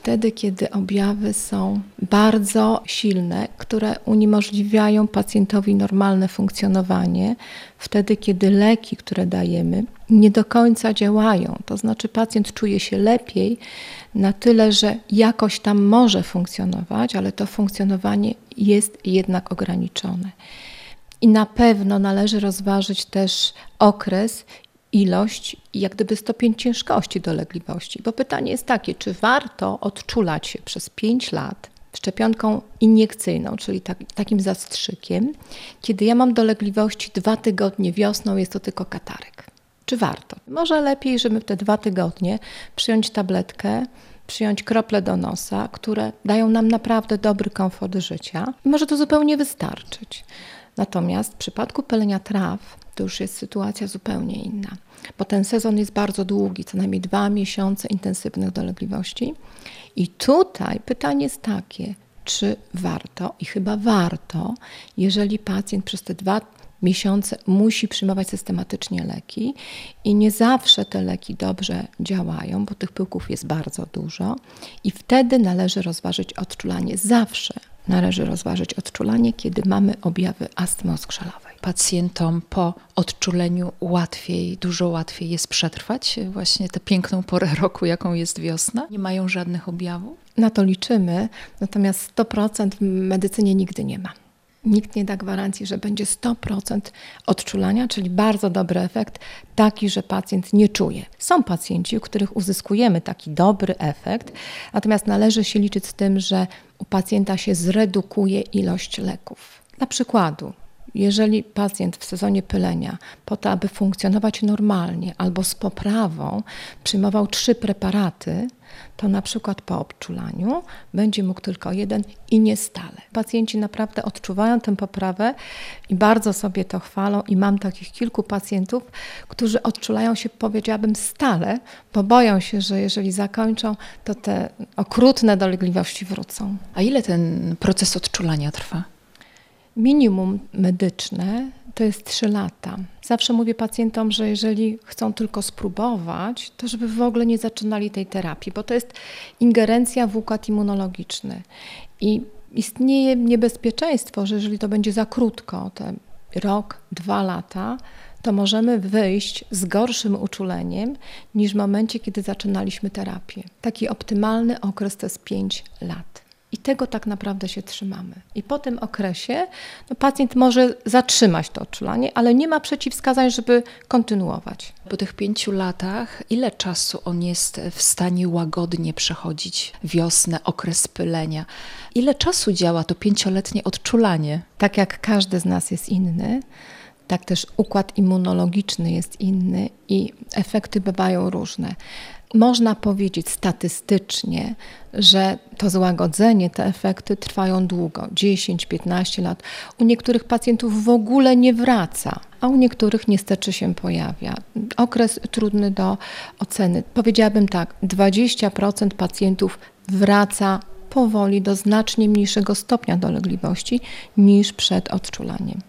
wtedy, kiedy objawy są bardzo silne, które uniemożliwiają pacjentowi normalne funkcjonowanie, wtedy, kiedy leki, które dajemy, nie do końca działają. To znaczy pacjent czuje się lepiej na tyle, że jakoś tam może funkcjonować, ale to funkcjonowanie jest jednak ograniczone. I na pewno należy rozważyć też okres, ilość i jak gdyby stopień ciężkości dolegliwości. Bo pytanie jest takie, czy warto odczulać się przez 5 lat szczepionką iniekcyjną, czyli takim zastrzykiem, kiedy ja mam dolegliwości 2 tygodnie wiosną, jest to tylko katarek. Czy warto? Może lepiej, żeby w te 2 tygodnie przyjąć tabletkę, przyjąć krople do nosa, które dają nam naprawdę dobry komfort życia. I może to zupełnie wystarczyć. Natomiast w przypadku pylenia traw to już jest sytuacja zupełnie inna, bo ten sezon jest bardzo długi, co najmniej 2 miesiące intensywnych dolegliwości. I tutaj pytanie jest takie, czy warto, i chyba warto, jeżeli pacjent przez te 2 miesiące musi przyjmować systematycznie leki i nie zawsze te leki dobrze działają, bo tych pyłków jest bardzo dużo i wtedy należy rozważyć odczulanie. Zawsze należy rozważyć odczulanie, kiedy mamy objawy astmy oskrzelowej. Pacjentom po odczuleniu dużo łatwiej jest przetrwać właśnie tę piękną porę roku, jaką jest wiosna? Nie mają żadnych objawów? Na to liczymy, natomiast 100% w medycynie nigdy nie ma. Nikt nie da gwarancji, że będzie 100% odczulania, czyli bardzo dobry efekt, taki, że pacjent nie czuje. Są pacjenci, u których uzyskujemy taki dobry efekt, natomiast należy się liczyć z tym, że u pacjenta się zredukuje ilość leków. Dla przykładu, jeżeli pacjent w sezonie pylenia po to, aby funkcjonować normalnie albo z poprawą przyjmował 3 preparaty, to na przykład po odczulaniu będzie mógł tylko 1 i nie stale. Pacjenci naprawdę odczuwają tę poprawę i bardzo sobie to chwalą i mam takich kilku pacjentów, którzy odczulają się, powiedziałabym, stale, bo boją się, że jeżeli zakończą, to te okrutne dolegliwości wrócą. A ile ten proces odczulania trwa? Minimum medyczne to jest 3 lata. Zawsze mówię pacjentom, że jeżeli chcą tylko spróbować, to żeby w ogóle nie zaczynali tej terapii, bo to jest ingerencja w układ immunologiczny. I istnieje niebezpieczeństwo, że jeżeli to będzie za krótko, te 1, 2 lata, to możemy wyjść z gorszym uczuleniem niż w momencie, kiedy zaczynaliśmy terapię. Taki optymalny okres to jest 5 lat. I tego tak naprawdę się trzymamy. I po tym okresie pacjent może zatrzymać to odczulanie, ale nie ma przeciwwskazań, żeby kontynuować. Po tych 5 latach ile czasu on jest w stanie łagodnie przechodzić wiosnę, okres pylenia? Ile czasu działa to 5-letnie odczulanie? Tak jak każdy z nas jest inny, tak też układ immunologiczny jest inny i efekty bywają różne. Można powiedzieć statystycznie, że to złagodzenie, te efekty trwają długo, 10-15 lat. U niektórych pacjentów w ogóle nie wraca, a u niektórych niestety się pojawia. Okres trudny do oceny. Powiedziałabym tak, 20% pacjentów wraca powoli do znacznie mniejszego stopnia dolegliwości niż przed odczulaniem.